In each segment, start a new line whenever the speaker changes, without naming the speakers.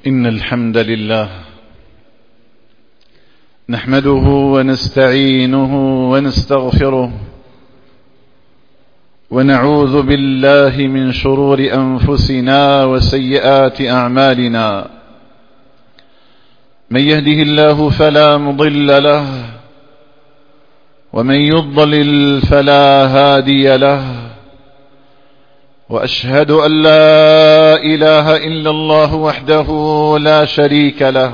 إن الحمد لله نحمده ونستعينه ونستغفره ونعوذ بالله من شرور أنفسنا وسيئات أعمالنا. من يهده الله فلا مضل له ومن يضلل فلا هادي له، وأشهد أن لا إله إلا الله وحده لا شريك له،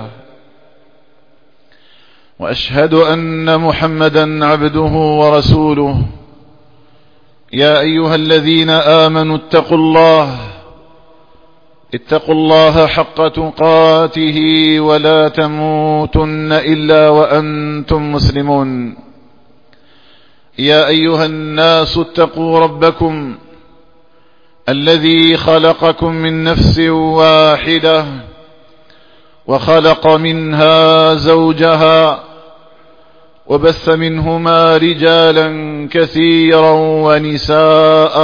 وأشهد أن محمدا عبده ورسوله. يا أيها الذين آمنوا اتقوا الله حق تقاته ولا تموتن إلا وأنتم مسلمون. يا أيها الناس اتقوا ربكم الذي خلقكم من نفس واحدة وخلق منها زوجها وبث منهما رجالا كثيرا ونساء،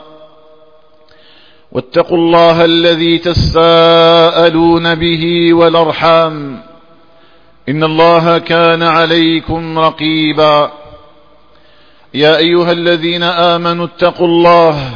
واتقوا الله الذي تساءلون به والأرحام إن الله كان عليكم رقيبا. يا أيها الذين آمنوا اتقوا الله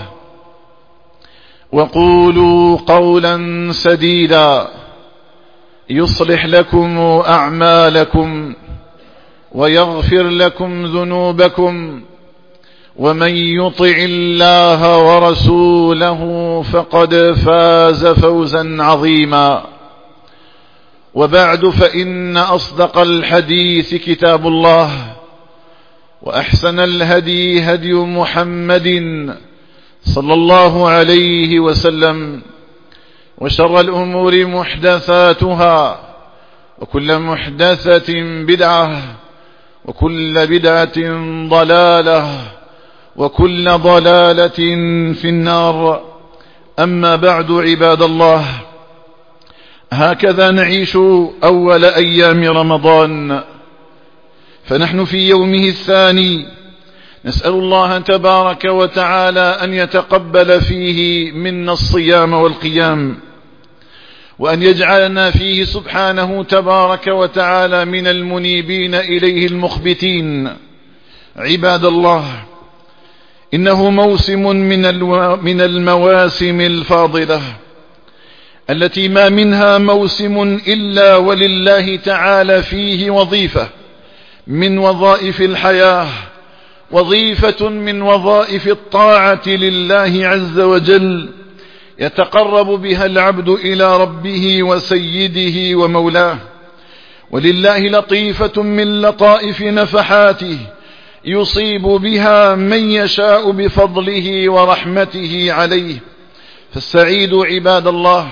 وقولوا قولا سديدا يصلح لكم أعمالكم ويغفر لكم ذنوبكم، ومن يطع الله ورسوله فقد فاز فوزا عظيما. وبعد، فإن أصدق الحديث كتاب الله، وأحسن الهدي هدي محمد صلى الله عليه وسلم، وشر الأمور محدثاتها، وكل محدثة بدعة، وكل بدعة ضلالة، وكل ضلالة في النار. أما بعد، عباد الله، هكذا نعيش أول أيام رمضان، فنحن في يومه الثاني. نسأل الله تبارك وتعالى أن يتقبل فيه منا الصيام والقيام، وأن يجعلنا فيه سبحانه تبارك وتعالى من المنيبين إليه المخبتين. عباد الله، إنه موسم من المواسم الفاضلة التي ما منها موسم إلا ولله تعالى فيه وظيفة من وظائف الحياة، وظيفة من وظائف الطاعة لله عز وجل، يتقرب بها العبد إلى ربه وسيده ومولاه. ولله لطيفة من لطائف نفحاته يصيب بها من يشاء بفضله ورحمته عليه. فالسعيد عباد الله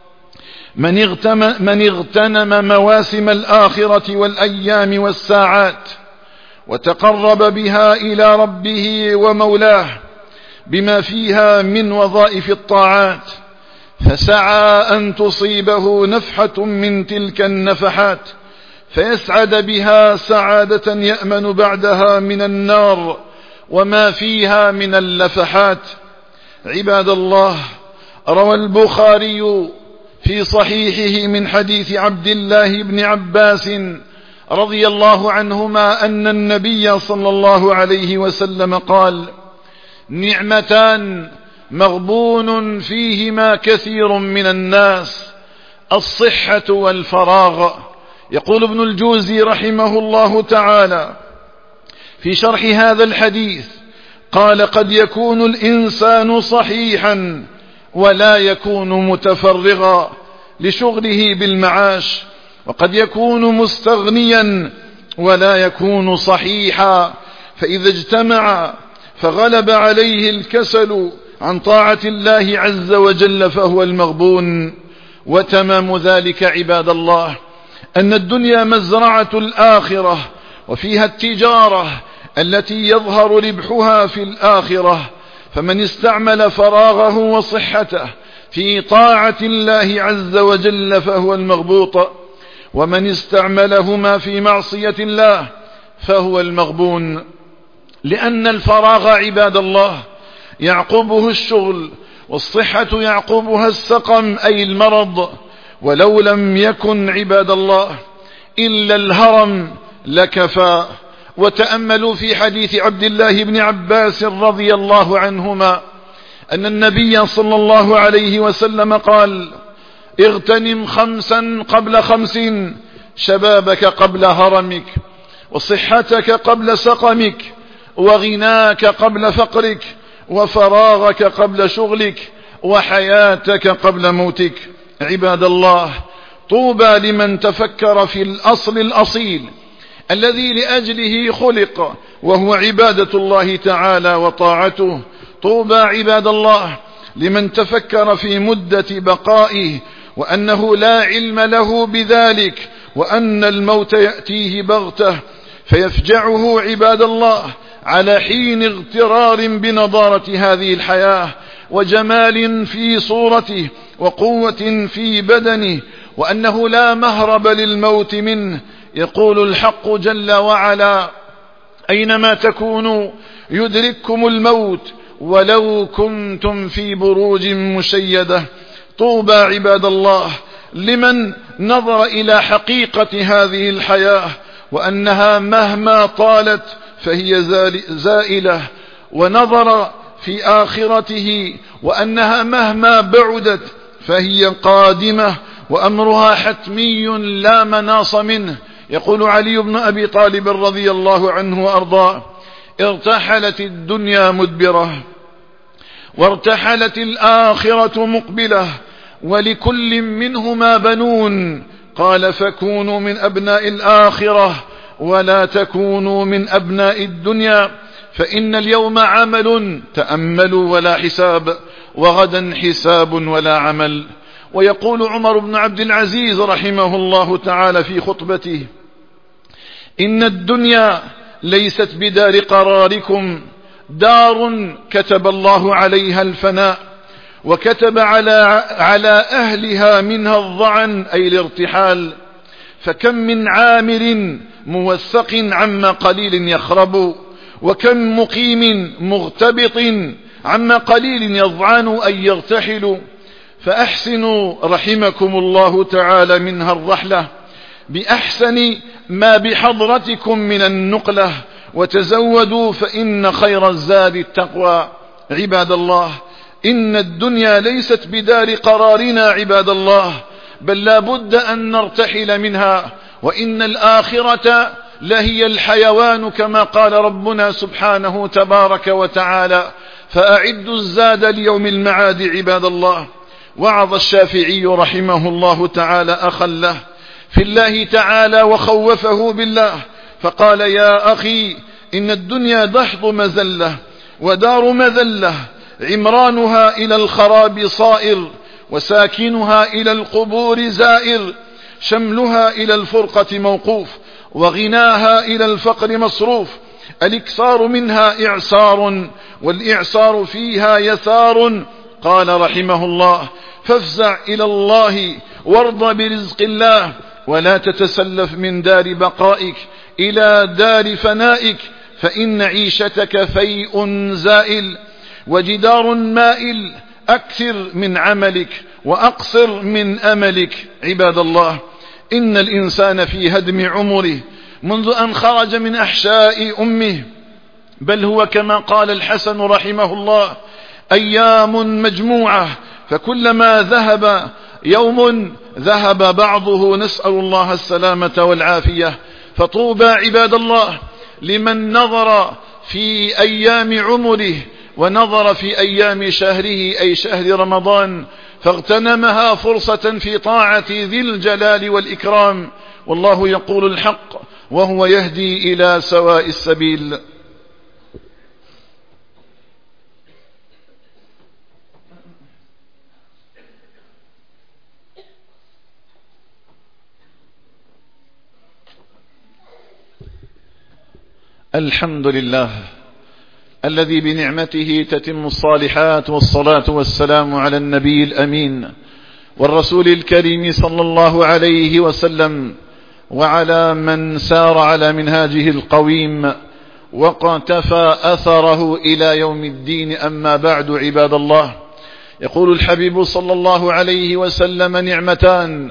من اغتنم مواسم الآخرة والأيام والساعات، وتقرب بها إلى ربه ومولاه بما فيها من وظائف الطاعات، فسعى أن تصيبه نفحة من تلك النفحات فيسعد بها سعادة يأمن بعدها من النار وما فيها من اللفحات. عباد الله، روى البخاري في صحيحه من حديث عبد الله بن عباس رضي الله عنهما أن النبي صلى الله عليه وسلم قال: نعمتان مغبون فيهما كثير من الناس، الصحة والفراغ. يقول ابن الجوزي رحمه الله تعالى في شرح هذا الحديث، قال: قد يكون الإنسان صحيحا ولا يكون متفرغا لشغله بالمعاش، وقد يكون مستغنيا ولا يكون صحيحا، فإذا اجتمع فغلب عليه الكسل عن طاعة الله عز وجل فهو المغبون. وتمام ذلك عباد الله أن الدنيا مزرعة الآخرة، وفيها التجارة التي يظهر ربحها في الآخرة، فمن استعمل فراغه وصحته في طاعة الله عز وجل فهو المغبوط، ومن استعملهما في معصية الله فهو المغبون. لأن الفراغ عباد الله يعقبه الشغل، والصحة يعقبها السقم أي المرض، ولو لم يكن عباد الله إلا الهرم لكفى. وتأملوا في حديث عبد الله بن عباس رضي الله عنهما أن النبي صلى الله عليه وسلم قال: اغتنم 5 قبل 5، شبابك قبل هرمك، وصحتك قبل سقمك، وغناك قبل فقرك، وفراغك قبل شغلك، وحياتك قبل موتك. عباد الله، طوبى لمن تفكر في الأصل الأصيل الذي لأجله خلق، وهو عبادة الله تعالى وطاعته. طوبى عباد الله لمن تفكر في مدة بقائه، وأنه لا علم له بذلك، وأن الموت يأتيه بغته فيفجعه عباد الله على حين اغترار بنضارة هذه الحياة، وجمال في صورته، وقوة في بدنه، وأنه لا مهرب للموت منه. يقول الحق جل وعلا: أينما تكونوا يدرككم الموت ولو كنتم في بروج مشيدة. طوبى عباد الله لمن نظر إلى حقيقة هذه الحياة، وأنها مهما طالت فهي زائلة، ونظر في آخرته وأنها مهما بعدت فهي قادمة، وأمرها حتمي لا مناص منه. يقول علي بن أبي طالب رضي الله عنه وأرضاه: ارتحلت الدنيا مدبرة، وارتحلت الآخرة مقبلة، ولكل منهما بنون. قال: فكونوا من أبناء الآخرة ولا تكونوا من أبناء الدنيا، فإن اليوم عمل تأملوا ولا حساب، وغدا حساب ولا عمل. ويقول عمر بن عبد العزيز رحمه الله تعالى في خطبته: إن الدنيا ليست بدار قراركم، دار كتب الله عليها الفناء، وكتب على أهلها منها الضعن أي الارتحال. فكم من عامر موثق عما قليل يخرب، وكم مقيم مغتبط عما قليل يضعن أي يرتحل. فأحسنوا رحمكم الله تعالى منها الرحلة بأحسن ما بحضرتكم من النقلة، وتزودوا فإن خير الزاد التقوى. عباد الله، إن الدنيا ليست بدار قرارنا عباد الله، بل لا بد أن نرتحل منها، وإن الآخرة لهي الحيوان كما قال ربنا سبحانه تبارك وتعالى: فأعدوا الزاد ليوم المعاد. عباد الله، وعظ الشافعي رحمه الله تعالى أخا له في الله تعالى وخوفه بالله، فقال: يا أخي، إن الدنيا دحض مزلة ودار مذلة، عمرانها إلى الخراب صائر، وساكنها إلى القبور زائر، شملها إلى الفرقة موقوف، وغناها إلى الفقر مصروف. الإكثار منها إعسار، والإعسار فيها يسار. قال رحمه الله: فافزع إلى الله وارض برزق الله، ولا تتسلف من دار بقائك إلى دار فنائك، فإن عيشتك فيء زائل، وجدار مائل، أكثر من عملك وأقصر من أملك. عباد الله، إن الإنسان في هدم عمره منذ أن خرج من أحشاء أمه، بل هو كما قال الحسن رحمه الله: أيام مجموعة، فكلما ذهب يوم ذهب بعضه، نسأل الله السلامة والعافية. فطوبى عباد الله لمن نظر في أيام عمره ونظر في أيام شهره أي شهر رمضان، فاغتنمها فرصة في طاعة ذي الجلال والإكرام. والله يقول الحق وهو يهدي إلى سواء السبيل. الحمد لله الذي بنعمته تتم الصالحات، والصلاة والسلام على النبي الأمين والرسول الكريم صلى الله عليه وسلم، وعلى من سار على منهاجه القويم وقتفى أثره إلى يوم الدين. أما بعد، عباد الله، يقول الحبيب صلى الله عليه وسلم: نعمتان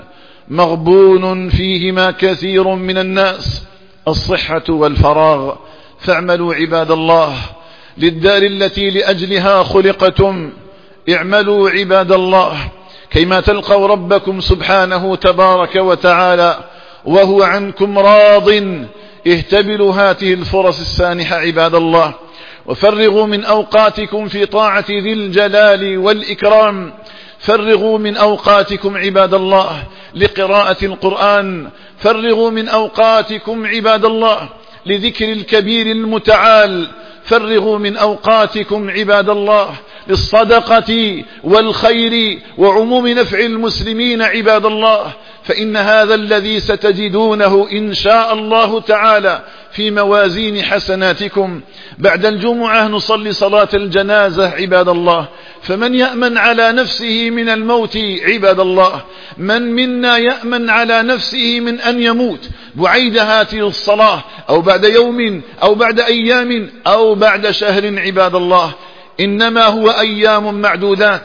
مغبون فيهما كثير من الناس، الصحة والفراغ، فاعملوا عباد الله للدار التي لأجلها خلقتم. اعملوا عباد الله كيما تلقوا ربكم سبحانه تبارك وتعالى وهو عنكم راض. اهتبلوا هذه الفرص السانحة عباد الله، وفرغوا من أوقاتكم في طاعة ذي الجلال والإكرام. فرغوا من أوقاتكم عباد الله لقراءة القرآن، فرغوا من أوقاتكم عباد الله لذكر الكبير المتعال، فرغوا من أوقاتكم عباد الله للصدقة والخير وعموم نفع المسلمين عباد الله، فإن هذا الذي ستجدونه إن شاء الله تعالى في موازين حسناتكم. بعد الجمعة نصلي صلاة الجنازة عباد الله، فمن يأمن على نفسه من الموت عباد الله؟ من منا يأمن على نفسه من أن يموت بعيد هذه الصلاة، أو بعد يوم أو بعد أيام أو بعد شهر عباد الله؟ إنما هو أيام معدودات.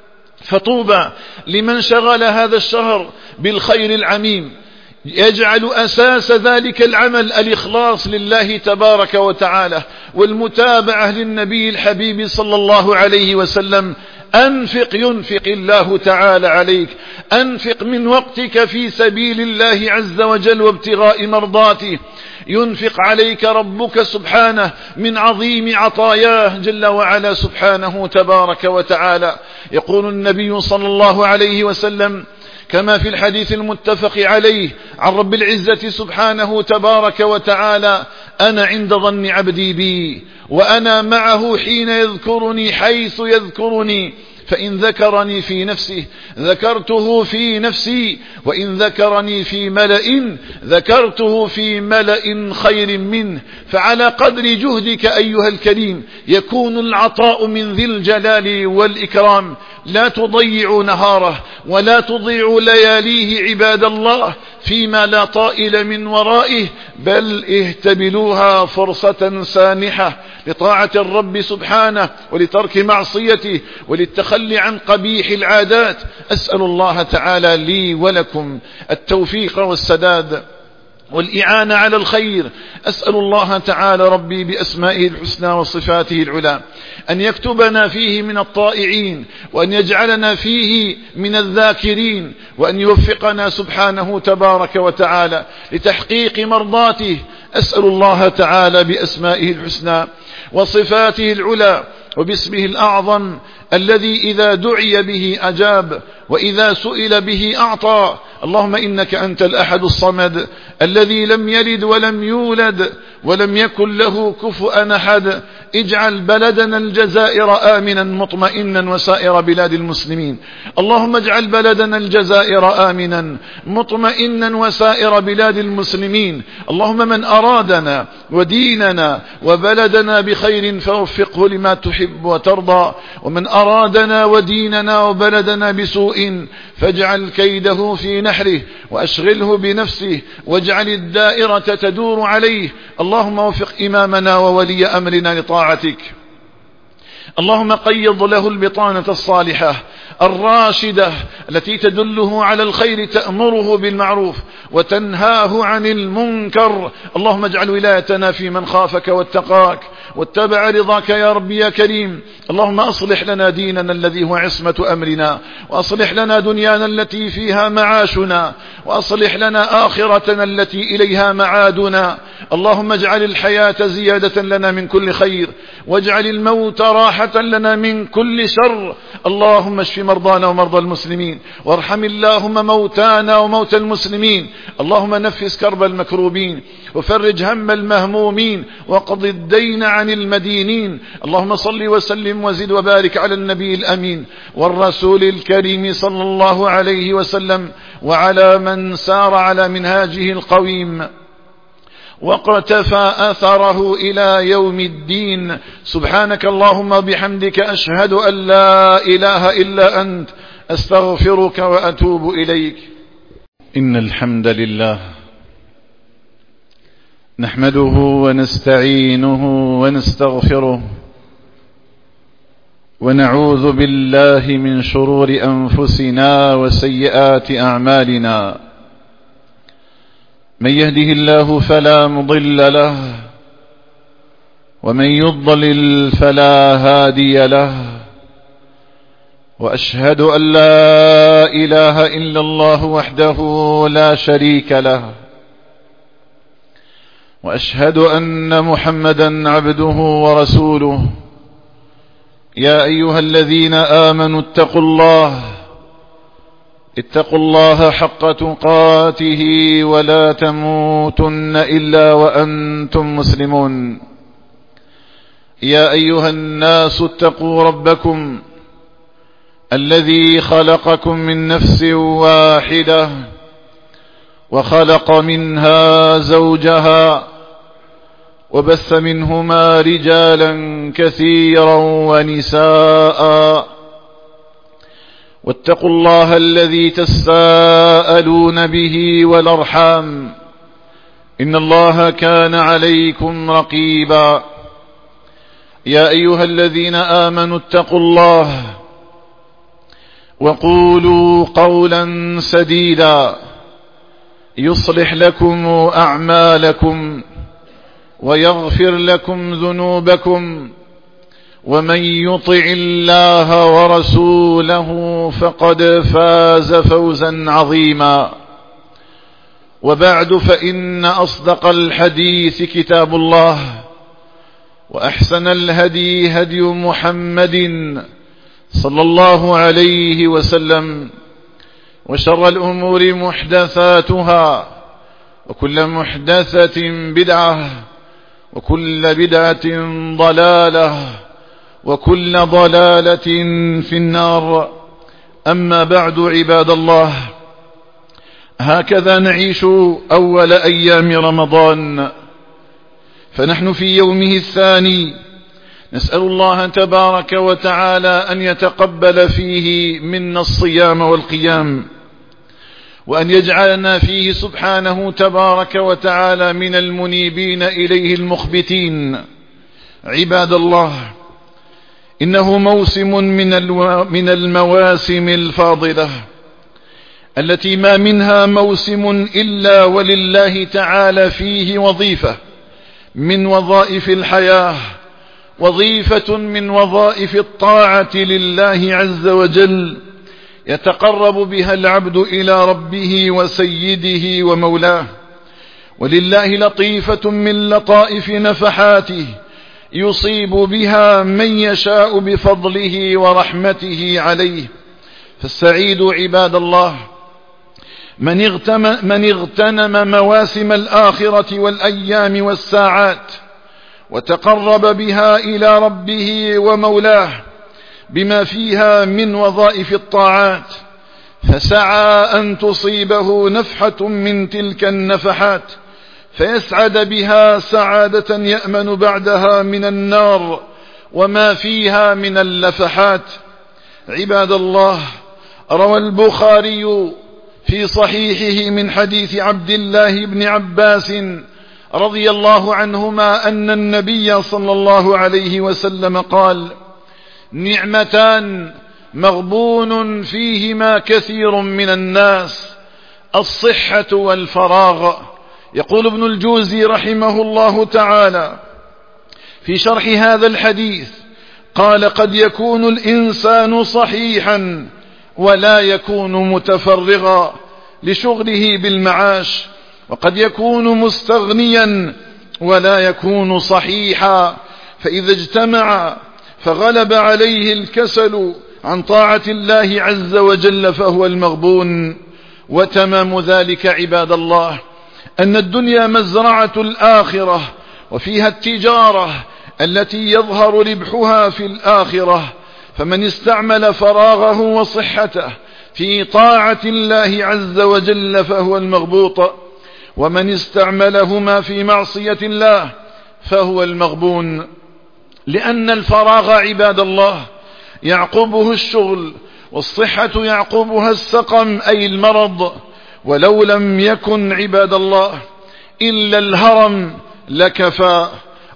فطوبى لمن شغل هذا الشهر بالخير العميم، يجعل أساس ذلك العمل الإخلاص لله تبارك وتعالى والمتابعة للنبي الحبيب صلى الله عليه وسلم. أنفق ينفق الله تعالى عليك، أنفق من وقتك في سبيل الله عز وجل وابتغاء مرضاته، ينفق عليك ربك سبحانه من عظيم عطاياه جل وعلا سبحانه تبارك وتعالى. يقول النبي صلى الله عليه وسلم كما في الحديث المتفق عليه عن رب العزة سبحانه تبارك وتعالى: أنا عند ظن عبدي بي وأنا معه حين يذكرني حيث يذكرني، فإن ذكرني في نفسه ذكرته في نفسي، وإن ذكرني في ملأ ذكرته في ملأ خير منه. فعلى قدر جهدك أيها الكريم يكون العطاء من ذي الجلال والإكرام. لا تضيعوا نهاره ولا تضيعوا لياليه عباد الله فيما لا طائل من ورائه، بل اهتبلوها فرصة سانحة لطاعة الرب سبحانه ولترك معصيته وللتخلي عن قبيح العادات. أسأل الله تعالى لي ولكم التوفيق والسداد والإعانة على الخير. أسأل الله تعالى ربي بأسمائه الحسنى وصفاته العلى أن يكتبنا فيه من الطائعين، وأن يجعلنا فيه من الذاكرين، وأن يوفقنا سبحانه تبارك وتعالى لتحقيق مرضاته. أسأل الله تعالى بأسمائه الحسنى وصفاته العلى وباسمه الأعظم الذي إذا دعي به أجاب وإذا سئل به أعطى. اللهم إنك أنت الأحد الصمد الذي لم يلد ولم يولد ولم يكن له كفؤا أحد. اجعل بلدنا الجزائر آمنا مطمئنا وسائر بلاد المسلمين. اللهم اجعل بلدنا الجزائر آمنا مطمئنا وسائر بلاد المسلمين. اللهم من أرادنا وديننا وبلدنا بخير فوفقه لما تحب وترضى، ومن أرادنا وديننا وبلدنا بسوء فاجعل كيده في نحره وأشغله بنفسه واجعل الدائرة تدور عليه. اللهم وفق إمامنا وولي أمرنا لطاعتك. اللهم قيض له البطانة الصالحة الراشدة التي تدله على الخير، تأمره بالمعروف وتنهاه عن المنكر. اللهم اجعل ولايتنا في من خافك واتقاك واتبع رضاك يا ربي يا كريم. اللهم أصلح لنا ديننا الذي هو عصمة أمرنا، وأصلح لنا دنيانا التي فيها معاشنا، وأصلح لنا آخرتنا التي إليها معادنا. اللهم اجعل الحياة زيادة لنا من كل خير، واجعل الموت راحة لنا من كل شر. اللهم اشف مرضانا ومرضى المسلمين، وارحم اللهم موتانا وموتى المسلمين. اللهم نفس كرب المكروبين، وفرج هم المهمومين، وقض الدين عن المدينين. اللهم صل وسلم وزد وبارك على النبي الأمين والرسول الكريم صلى الله عليه وسلم، وعلى من سار على منهاجه القويم واقتفى أثره إلى يوم الدين. سبحانك اللهم وبحمدك أشهد أن لا إله إلا أنت، أستغفرك وأتوب إليك. إن الحمد لله نحمده ونستعينه ونستغفره ونعوذ بالله من شرور أنفسنا وسيئات أعمالنا. من يهده الله فلا مضل له، ومن يضلل فلا هادي له. وأشهد أن لا إله إلا الله وحده لا شريك له، وأشهد أن محمدا عبده ورسوله. يا أيها الذين آمنوا اتقوا الله حق تقاته ولا تموتن إلا وأنتم مسلمون. يا أيها الناس اتقوا ربكم الذي خلقكم من نفس واحدة، وخلق منها زوجها، وبث منهما رجالا كثيرا ونساء. واتقوا الله الذي تساءلون به والأرحام، إن الله كان عليكم رقيبا. يا أيها الذين آمنوا اتقوا الله وقولوا قولا سديدا يصلح لكم أعمالكم ويغفر لكم ذنوبكم، ومن يطع الله ورسوله فقد فاز فوزا عظيما. وبعد، فإن أصدق الحديث كتاب الله، وأحسن الهدي هدي محمد صلى الله عليه وسلم، وشر الأمور محدثاتها، وكل محدثة بدعة، وكل بدعة ضلالة، وكل ضلالة في النار. أما بعد، عباد الله، هكذا نعيش أول أيام رمضان، فنحن في يومه الثاني. نسأل الله تبارك وتعالى أن يتقبل فيه منا الصيام والقيام، وأن يجعلنا فيه سبحانه تبارك وتعالى من المنيبين إليه المخبتين. عباد الله، إنه موسم من المواسم الفاضلة التي ما منها موسم إلا ولله تعالى فيه وظيفة من وظائف الحياة، وظيفة من وظائف الطاعة لله عز وجل، يتقرب بها العبد إلى ربه وسيده ومولاه. ولله لطيفة من لطائف نفحاته يصيب بها من يشاء بفضله ورحمته عليه. فالسعيد عباد الله من اغتنم مواسم الآخرة والأيام والساعات، وتقرب بها إلى ربه ومولاه بما فيها من وظائف الطاعات، فسعى أن تصيبه نفحة من تلك النفحات فيسعد بها سعادة يأمن بعدها من النار وما فيها من اللفحات. عباد الله، روى البخاري في صحيحه من حديث عبد الله بن عباس رضي الله عنهما أن النبي صلى الله عليه وسلم قال: نعمتان مغبون فيهما كثير من الناس، الصحة والفراغ. يقول ابن الجوزي رحمه الله تعالى في شرح هذا الحديث، قال: قد يكون الإنسان صحيحا ولا يكون متفرغا لشغله بالمعاش، وقد يكون مستغنيا ولا يكون صحيحا، فإذا اجتمع فغلب عليه الكسل عن طاعة الله عز وجل فهو المغبون. وتمام ذلك عباد الله أن الدنيا مزرعة الآخرة، وفيها التجارة التي يظهر ربحها في الآخرة، فمن استعمل فراغه وصحته في طاعة الله عز وجل فهو المغبوط، ومن استعملهما في معصية الله فهو المغبون. لأن الفراغ عباد الله يعقبه الشغل، والصحة يعقبها السقم أي المرض، ولو لم يكن عباد الله إلا الهرم لكفى،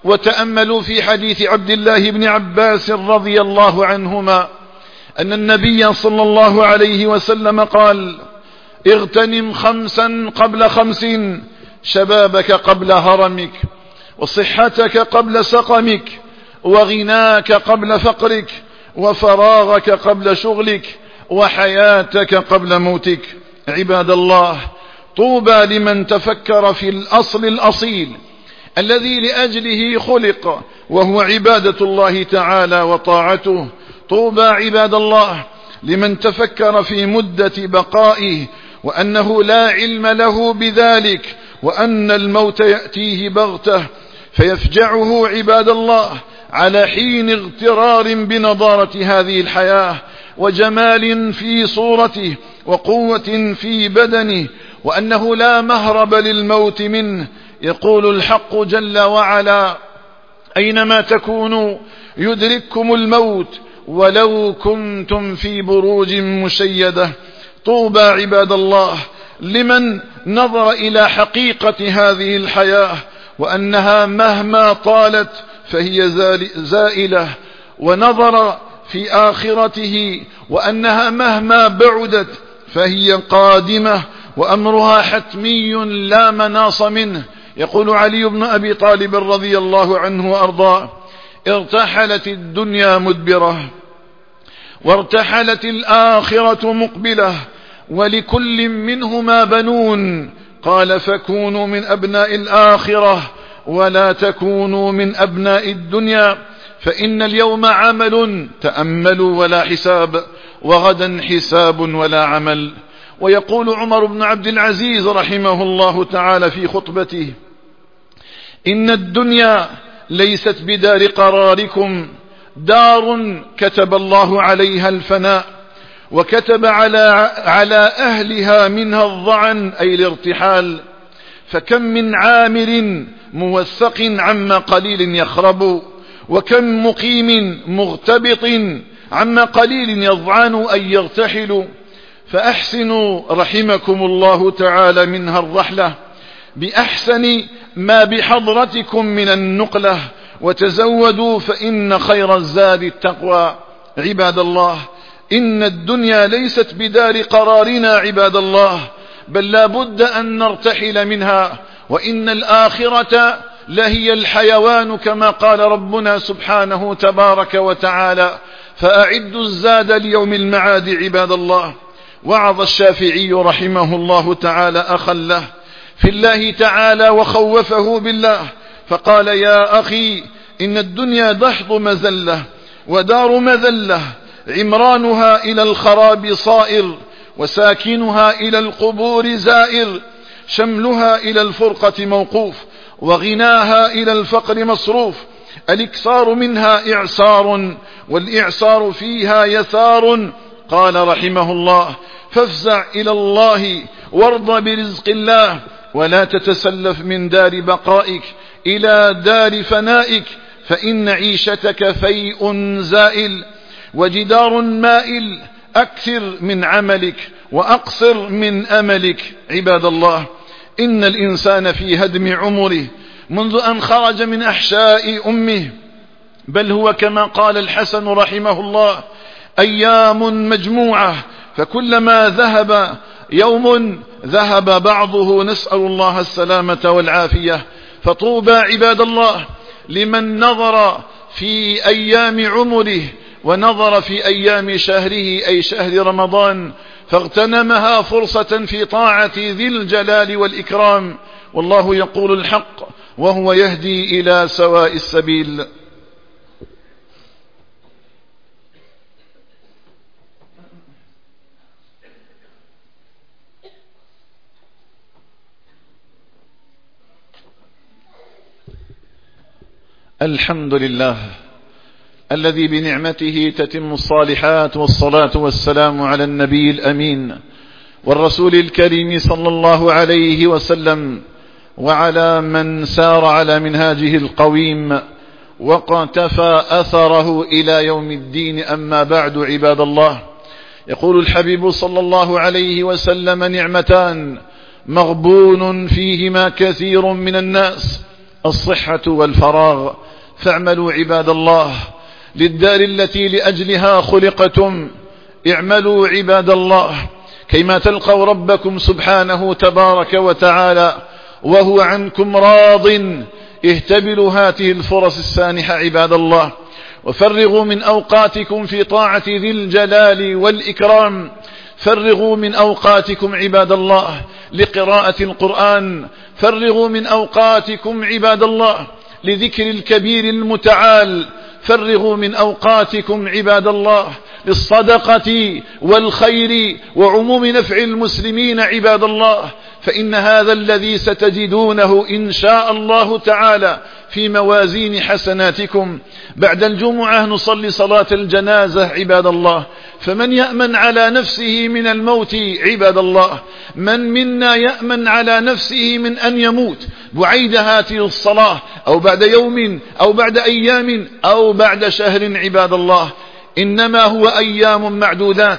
وتأملوا في حديث عبد الله بن عباس رضي الله عنهما أن النبي صلى الله عليه وسلم قال: اغتنم 5 قبل 5: شبابك قبل هرمك، وصحتك قبل سقمك، وغناك قبل فقرك، وفراغك قبل شغلك، وحياتك قبل موتك. عباد الله، طوبى لمن تفكر في الأصل الأصيل الذي لأجله خلق، وهو عبادة الله تعالى وطاعته. طوبى عباد الله لمن تفكر في مدة بقائه، وأنه لا علم له بذلك، وأن الموت يأتيه بغته فيفجعه عباد الله على حين اغترار بنضارة هذه الحياة، وجمال في صورته، وقوة في بدنه، وأنه لا مهرب للموت منه. يقول الحق جل وعلا: أينما تكونوا يدرككم الموت ولو كنتم في بروج مشيدة. طوبى عباد الله لمن نظر إلى حقيقة هذه الحياة، وأنها مهما طالت فهي زائلة، ونظر في آخرته وأنها مهما بعدت فهي قادمة، وأمرها حتمي لا مناص منه. يقول علي بن أبي طالب رضي الله عنه وأرضاه: ارتحلت الدنيا مدبرة، وارتحلت الآخرة مقبلة، ولكل منهما بنون. قال: فكونوا من أبناء الآخرة ولا تكونوا من أبناء الدنيا، فإن اليوم عمل تأملوا ولا حساب، وغدا حساب ولا عمل. ويقول عمر بن عبد العزيز رحمه الله تعالى في خطبته: إن الدنيا ليست بدار قراركم، دار كتب الله عليها الفناء، وكتب على أهلها منها الضعن أي الارتحال. فكم من عامر موثق عما قليل يخرب، وكم مقيم مغتبط عما قليل يضعن أي يرتحل. فأحسنوا رحمكم الله تعالى منها الرحلة بأحسن ما بحضرتكم من النقلة، وتزودوا فإن خير الزاد التقوى. عباد الله، إن الدنيا ليست بدار قرارنا عباد الله، بل لا بد أن نرتحل منها، وإن الآخرة لهي الحيوان كما قال ربنا سبحانه تبارك وتعالى: فأعدوا الزاد ليوم المعاد. عباد الله، وعظ الشافعي رحمه الله تعالى أخا له في الله تعالى وخوفه بالله، فقال: يا أخي، إن الدنيا دحض مزلة ودار مذلة، عمرانها إلى الخراب صائر، وساكنها إلى القبور زائر، شملها إلى الفرقة موقوف، وغناها إلى الفقر مصروف. الإكثار منها إعسار، والإعسار فيها يسار. قال رحمه الله: فافزع إلى الله وارض برزق الله، ولا تتسلف من دار بقائك إلى دار فنائك، فإن عيشتك فيء زائل، وجدار مائل، أكثر من عملك وأقصر من أملك. عباد الله، إن الإنسان في هدم عمره منذ أن خرج من أحشاء أمه، بل هو كما قال الحسن رحمه الله: أيام مجموعة، فكلما ذهب يوم ذهب بعضه، نسأل الله السلامة والعافية. فطوبى عباد الله لمن نظر في أيام عمره ونظر في أيام شهره أي شهر رمضان، فاغتنمها فرصة في طاعة ذي الجلال والإكرام. والله يقول الحق وهو يهدي إلى سواء السبيل. الحمد لله الذي بنعمته تتم الصالحات، والصلاة والسلام على النبي الأمين والرسول الكريم صلى الله عليه وسلم، وعلى من سار على منهاجه القويم وقتفى أثره إلى يوم الدين. أما بعد، عباد الله، يقول الحبيب صلى الله عليه وسلم: نعمتان مغبون فيهما كثير من الناس، الصحة والفراغ، فاعملوا عباد الله للدار التي لأجلها خلقتم. اعملوا عباد الله كيما تلقوا ربكم سبحانه تبارك وتعالى وهو عنكم راض. اهتبلوا هذه الفرص السانحة عباد الله، وفرغوا من أوقاتكم في طاعة ذي الجلال والإكرام. فرغوا من أوقاتكم عباد الله لقراءة القرآن، فرغوا من أوقاتكم عباد الله لذكر الكبير المتعال، فرغوا من أوقاتكم عباد الله للصدقة والخير وعموم نفع المسلمين عباد الله، فإن هذا الذي ستجدونه إن شاء الله تعالى في موازين حسناتكم. بعد الجمعة نصلي صلاة الجنازة عباد الله، فمن يأمن على نفسه من الموت عباد الله؟ من منا يأمن على نفسه من أن يموت بعيد هذه الصلاة أو بعد يوم أو بعد أيام أو بعد شهر عباد الله؟ إنما هو أيام معدودات.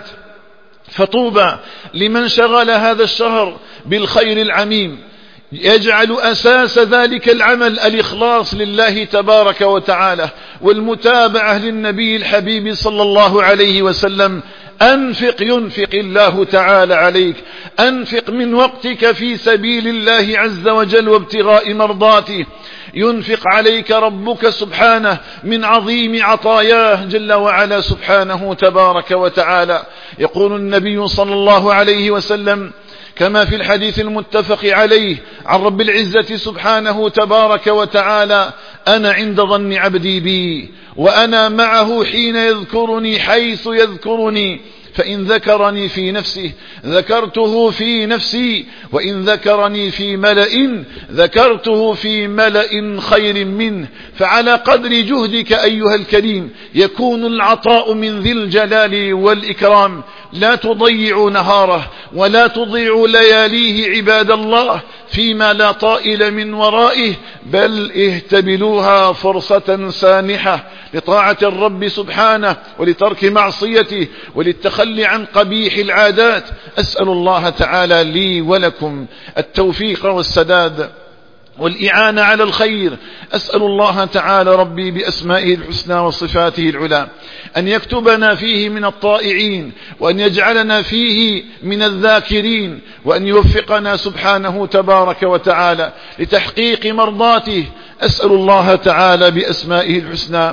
فطوبى لمن شغل هذا الشهر بالخير العميم، يجعل أساس ذلك العمل الإخلاص لله تبارك وتعالى والمتابعة للنبي الحبيب صلى الله عليه وسلم. أنفق ينفق الله تعالى عليك، أنفق من وقتك في سبيل الله عز وجل وابتغاء مرضاته، ينفق عليك ربك سبحانه من عظيم عطاياه جل وعلا سبحانه تبارك وتعالى. يقول النبي صلى الله عليه وسلم كما في الحديث المتفق عليه عن رب العزة سبحانه تبارك وتعالى: أنا عند ظن عبدي بي وأنا معه حين يذكرني حيث يذكرني، فإن ذكرني في نفسه ذكرته في نفسي، وإن ذكرني في ملأ ذكرته في ملأ خير منه. فعلى قدر جهدك أيها الكريم يكون العطاء من ذي الجلال والإكرام. لا تضيعوا نهاره ولا تضيعوا لياليه عباد الله فيما لا طائل من ورائه، بل اهتبلوها فرصة سانحة لطاعة الرب سبحانه ولترك معصيته وللتخلي عن قبيح العادات. أسأل الله تعالى لي ولكم التوفيق والسداد والإعانة على الخير. أسأل الله تعالى ربي بأسمائه الحسنى وصفاته العلى أن يكتبنا فيه من الطائعين، وأن يجعلنا فيه من الذاكرين، وأن يوفقنا سبحانه تبارك وتعالى لتحقيق مرضاته. أسأل الله تعالى بأسمائه الحسنى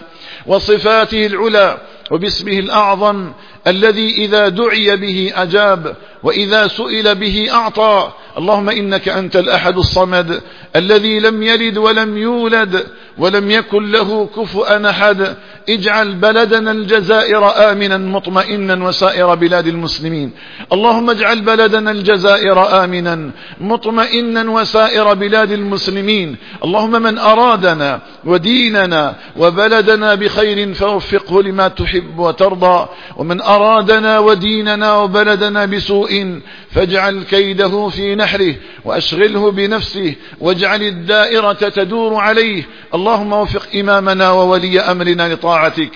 وصفاته العلى وباسمه الأعظم الذي إذا دعي به أجاب وإذا سئل به أعطى. اللهم إنك أنت الأحد الصمد الذي لم يلد ولم يولد ولم يكن له كفؤا أحد. اجعل بلدنا الجزائر آمنا مطمئنا وسائر بلاد المسلمين. اللهم اجعل بلدنا الجزائر آمنا مطمئنا وسائر بلاد المسلمين. اللهم من أرادنا وديننا وبلدنا بخير فوفقه لما تحب وترضى، ومن أرادنا وديننا وبلدنا بسوء فاجعل كيده في نحره وأشغله بنفسه واجعل الدائرة تدور عليه. اللهم وفق إمامنا وولي أمرنا لطاعتك.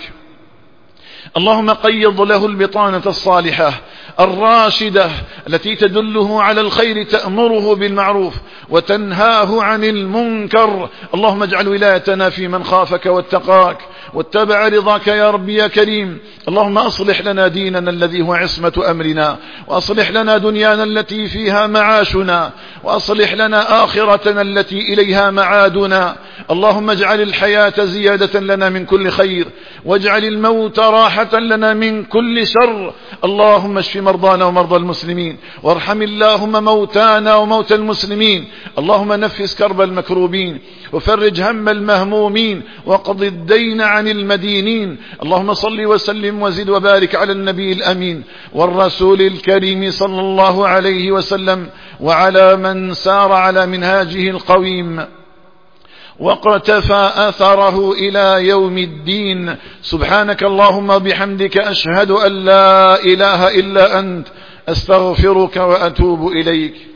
اللهم قيض له البطانة الصالحة الراشدة التي تدله على الخير، تأمره بالمعروف وتنهاه عن المنكر. اللهم اجعل ولايتنا في من خافك واتقاك واتبع رضاك يا رب يا كريم. اللهم أصلح لنا ديننا الذي هو عصمة أمرنا، وأصلح لنا دنيانا التي فيها معاشنا، وأصلح لنا آخرتنا التي إليها معادنا. اللهم اجعل الحياة زيادة لنا من كل خير، واجعل الموت راحة لنا من كل شر. اللهم اشف مرضانا ومرضى المسلمين، وارحم اللهم موتانا وموتى المسلمين. اللهم نفس كرب المكروبين وفرج هم المهمومين وقض الدين عن المدينين. اللهم صل وسلم وزد وبارك على النبي الأمين والرسول الكريم صلى الله عليه وسلم، وعلى من سار على منهاجه القويم واقتفى أثره إلى يوم الدين. سبحانك اللهم وبحمدك أشهد أن لا إله إلا أنت، أستغفرك وأتوب إليك.